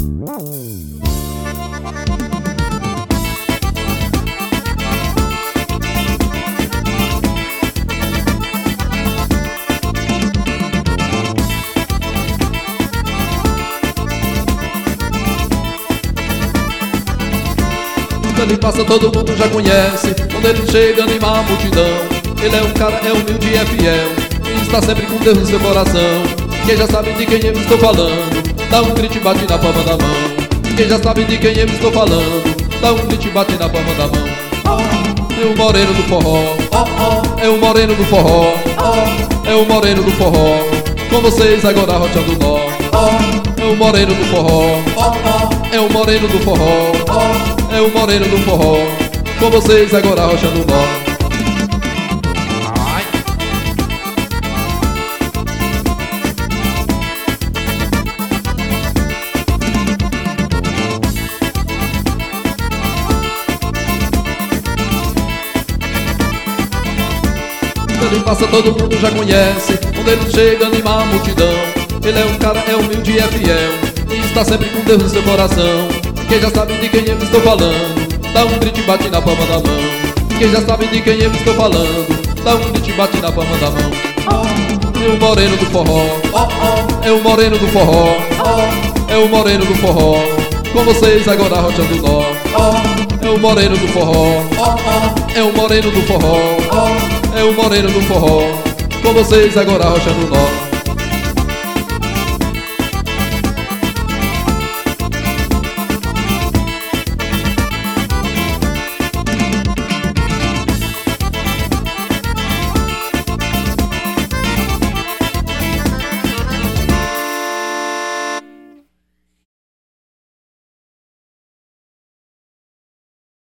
Quando ele passa todo mundo já conhece. Quando ele chega anima a multidão. Ele é um cara, é humilde e é fiel, e está sempre com Deus no seu coração. Quem já sabe de quem eu estou falando, dá um grito e bate na palma da mão. Quem já sabe de quem eu estou falando, dá um grito e bate na palma da mão. É o moreno do forró, é o moreno do forró, é o moreno do forró, com vocês agora roteando nó. É o moreno do forró, é o moreno do forró, é o moreno do forró, com vocês agora rochando nó. Quando ele passa todo mundo já conhece. Quando ele chega anima a multidão. Ele é um cara, é humilde e é fiel, e está sempre com Deus no seu coração. Quem já sabe de quem eu estou falando, dá um grito e bate na palma da mão. Quem já sabe de quem eu estou falando, dá um grito e bate na palma da mão. É o moreno do forró, é o moreno do forró, é o moreno do forró, com vocês agora roteando nó. É o moreno do forró, é o moreno do forró, é o moreno do forró, com vocês agora roteando nó.